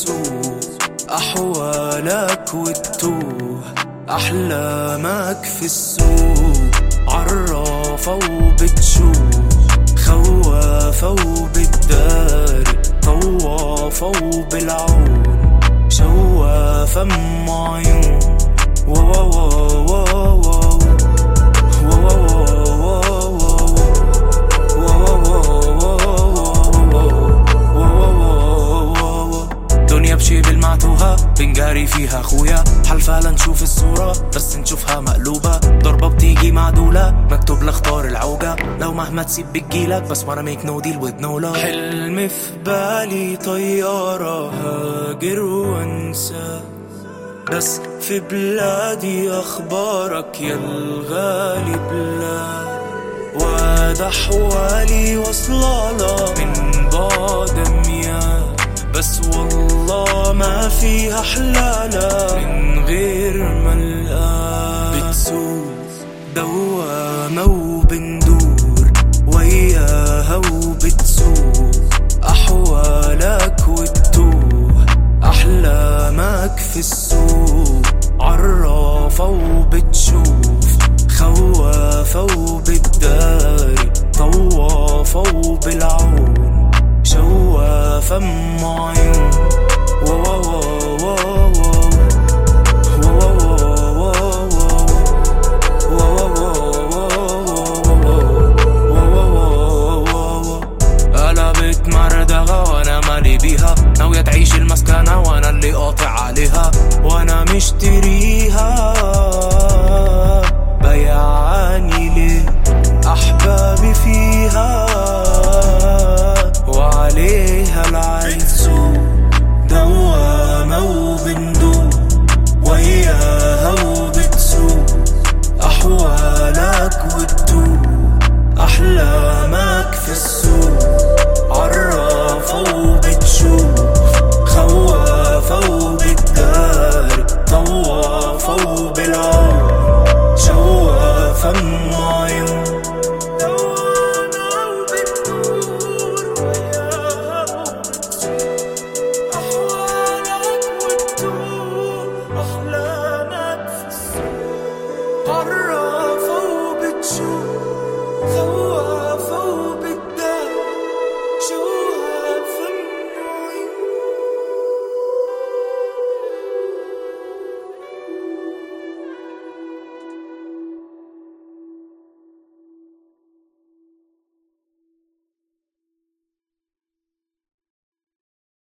بتسوق أحوالك وتتوه أحلامك في السوق، عرافة وبتشوف، خوافة وبتداري، طوافة وبالعون، شوافة ام عيون. دنيا بشي بالمعتوهة بنجاري فيها خويا، حلفة لنشوف الصورة بس نشوفها مقلوبة، ضربة بتيجي معدولة مكتوب لاختار العوجة، لو مهما تسيب بتجيلك بس wanna make no deal with no love. حلمي في بالي طيارة هاجر وانسى، بس في بلادي أخبارك يا الغالي بلاد، واد أحوالي وصلالة من بعد مياه، بس والله ما فيها حلالة من غير ملقاة. بتسوق دوامة وبندور وياها وبتسوق أحوالك وتتوه أحلامك في السوق، عرافة وبتشوف، خوافة وبتداري، طوافة وبالعون، شوافة ام عيون. قلبت مردغة وانا مالي بيها، ناوية تعيش المسكنة وانا اللي قاطع عليها، وانا مشتريها